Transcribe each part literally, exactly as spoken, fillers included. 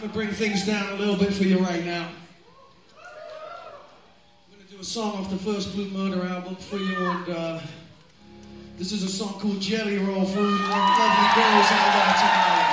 Bring things down a little bit for you right now. I'm going to do a song off the first Blue Murder album for you, and uh, this is a song called Jelly Roll for all the lovely girls out there tonight.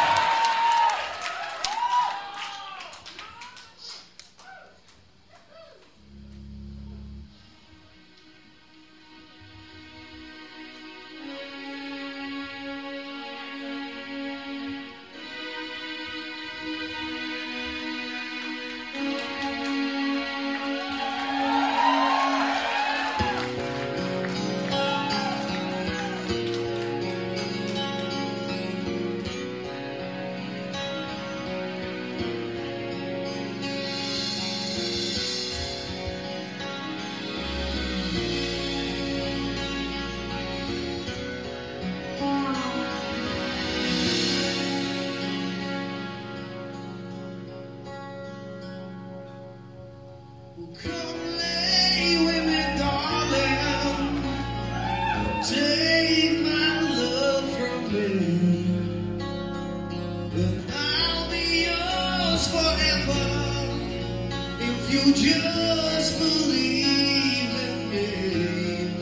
You just believe in me.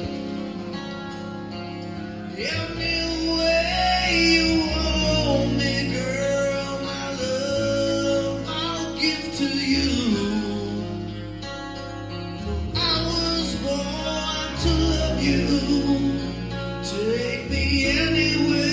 Any way you want me, girl, my love I'll give to you. For I was born to love you. Take me anywhere.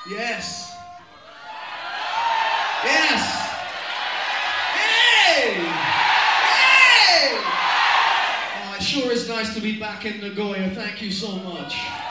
Yes. Yes. Hey! Hey! Oh, it sure is nice to be back in Nagoya. Thank you so much.